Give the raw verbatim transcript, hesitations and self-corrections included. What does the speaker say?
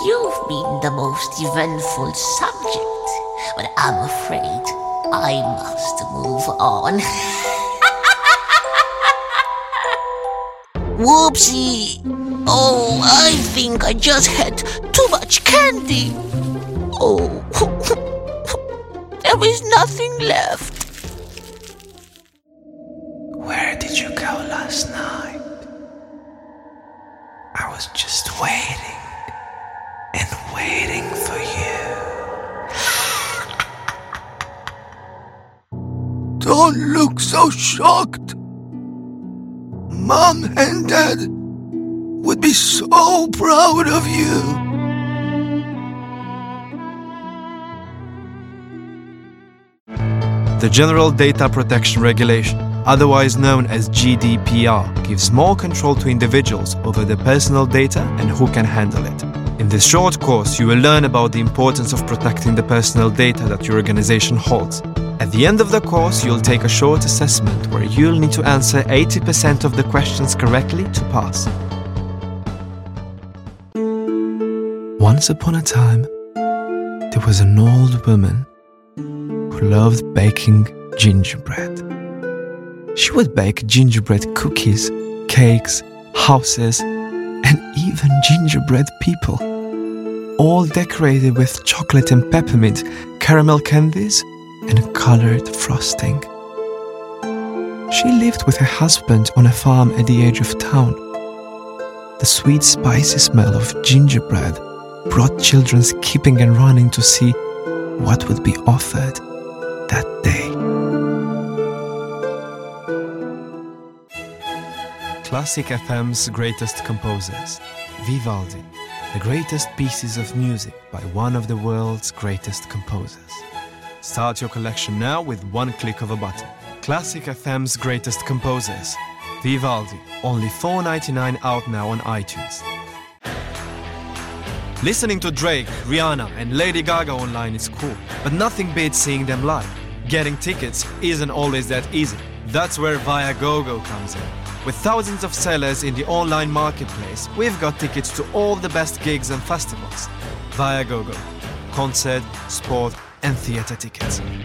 You've been the most eventful subject, but I'm afraid I must move on. Whoopsie! Oh, I think I just had too much candy. Oh, there is nothing left. Where did you go last night? I was just waiting and waiting for you. Don't look so shocked. Mom and Dad would be so proud of you. The General Data Protection Regulation, otherwise known as G D P R, gives more control to individuals over their personal data and who can handle it. In this short course, you will learn about the importance of protecting the personal data that your organization holds. At the end of the course, you'll take a short assessment where you'll need to answer eighty percent of the questions correctly to pass. Once upon a time, there was an old woman who loved baking gingerbread. She would bake gingerbread cookies, cakes, houses, and even gingerbread people, all decorated with chocolate and peppermint, caramel candies, and colored frosting. She lived with her husband on a farm at the edge of town. The sweet, spicy smell of gingerbread brought children skipping and running to see what would be offered that day. Classic F M's greatest composers. Vivaldi, the greatest pieces of music by one of the world's greatest composers. Start your collection now with one click of a button. Classic F M's greatest composers. Vivaldi, only four ninety-nine out now on iTunes. Listening to Drake, Rihanna and Lady Gaga online is cool, but nothing beats seeing them live. Getting tickets isn't always that easy. That's where Viagogo comes in. With thousands of sellers in the online marketplace, we've got tickets to all the best gigs and festivals. Viagogo. Concert, sport and theatre tickets.